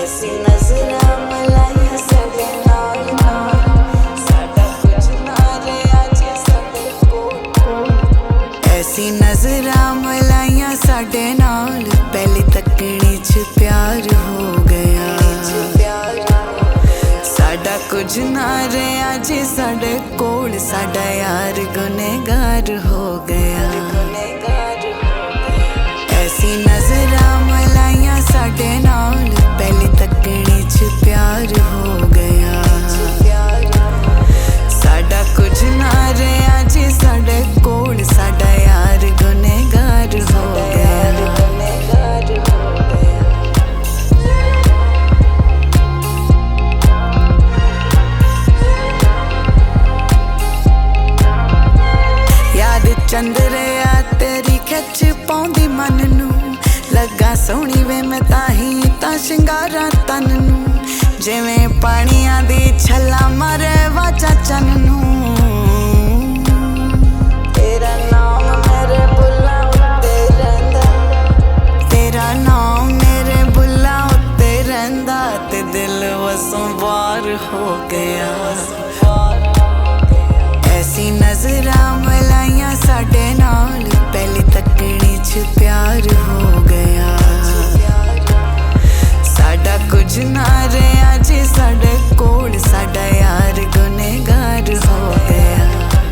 ऐसी नजरां मिलाइयां साडे नाल नाल साडा कुछ ना रहा जे साडे कोल। ऐसी नजरां मिलाइयां साडे नाल पहली तकनी च प्यार हो गया। साडा कुछ ना रहा जे साडे कोल साडा यार गुनहगार हो गया। ऐसी नजरां मिलाइयां साडे नाल पहली तकनी च प्यार हो गया। साडा कुछ ना रहा जे साडे कोल साडा यार गुनहगार हो गया। चंद्रिया तेरी खिच पाउंदी मन नू लगा सोहनी वे मैं ताही तां शिंगारा तन नू जिवें पानियां दी छला मारे वाचा चन नू। तेरा नाम मेरे बुल्लां उत्ते रहिंदा तेरा नाम मेरे बुल्लां उत्ते रहिंदा ते दिल वसों बाहर हो गया। ऐसी नजरां मिलाइयां साडे नाल पहली तकनी च प्यार हो गया। साडा कुछ ना रहा जे साडे कोल साडा यार गुनहगार हो गया।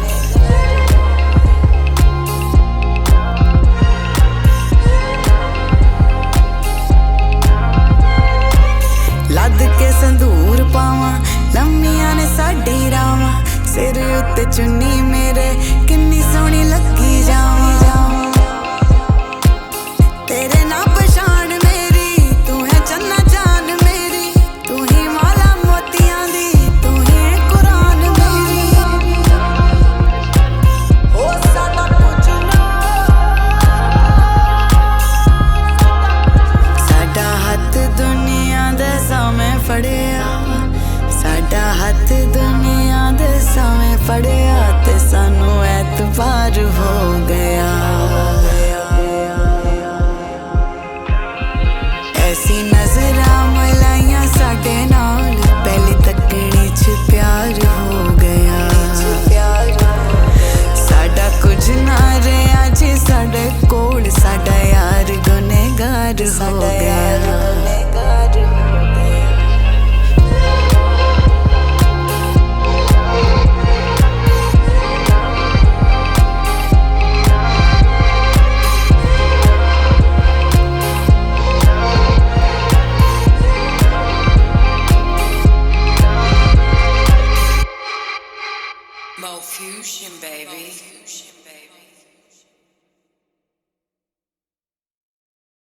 लद के संदूर पावां लम्मियां ने साडी रावां सिर उत्ते चुन्नी मेरे किन्नी सोहनी लगी जावां। तेरे ना पछाण मेरी तू है चन्ना जान मेरी तू ही माला मोतियां दी तू ही कुरान मेरी। ओ साडा कुछ ना साडा हथ दुनिया दे सामे फड़िया साडा हथ दुनिया दे सामे फड़िया ते सानू एतबार हो गया। ऐसी नजरां मिलाइयां साडे नाल पहली तकनी च प्यार हो गया। साडा कुछ ना रहा जे साडे कोल साडा यार गुनहगार हो गया। Mo Fusion, baby.